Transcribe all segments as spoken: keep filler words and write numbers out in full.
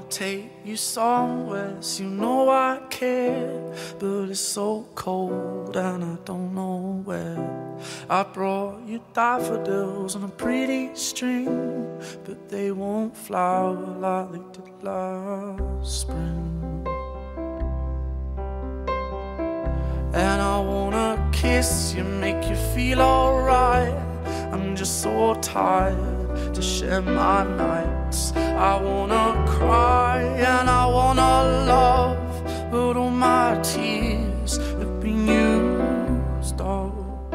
take you somewhere, so you know I care. But it's so cold and I don't know where. I brought you daffodils on a pretty string, but they won't flower like they did last spring. And I wanna kiss you, make you feel alright. I'm just so tired to share my nights. I wanna cry and I wanna love, but all my tears have been used up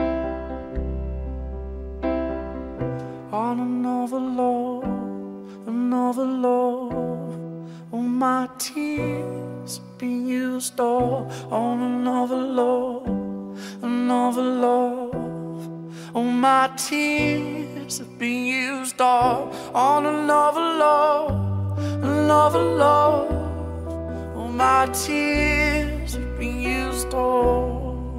on another love, another love. All my tears have been used up on another love, another love. All my tears have been used up on another love, another love. All my tears have been used up.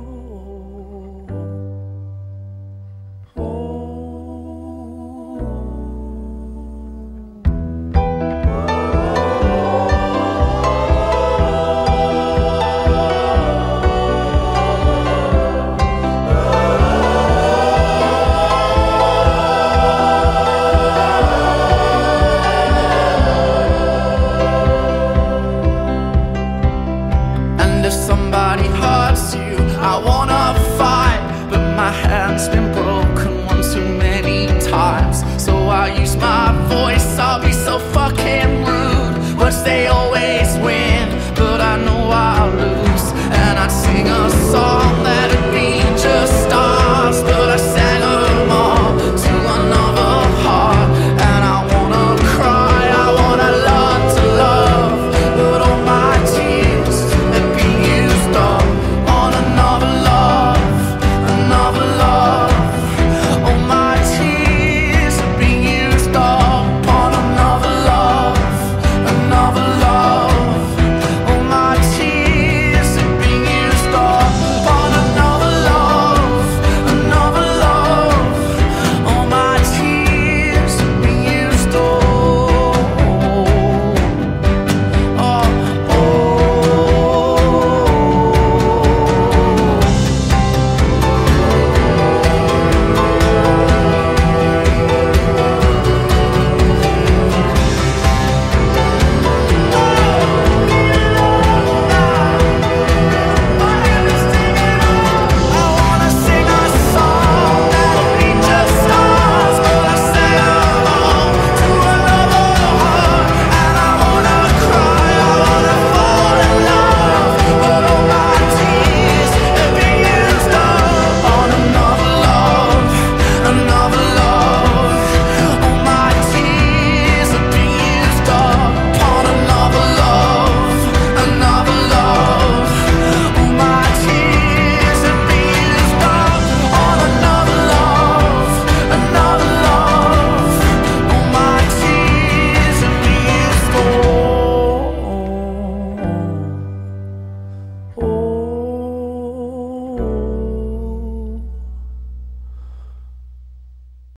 If somebody hurts you, I wanna fight, but my hand's been broken one too many times. So I use my voice, I'll be so fucking rude. Words they always win, but I know I'll lose. And I'd sing a song that'd be just